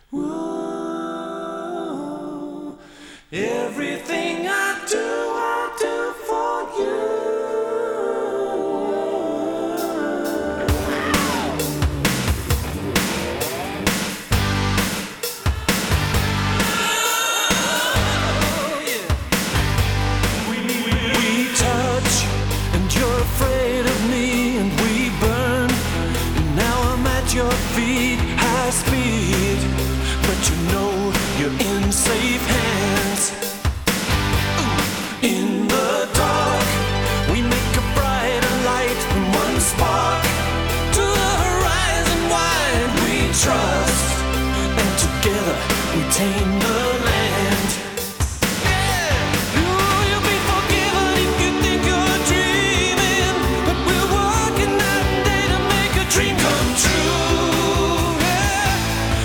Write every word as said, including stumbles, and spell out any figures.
Whoa. Everything I do, I do for you. We, we, we touch, and you're afraid of me, and we burn. And now I'm at your feet, high speed. But you know you're in safe hands. In the dark, we make a brighter light from one spark. To the horizon wide we trust, and together we tame the land.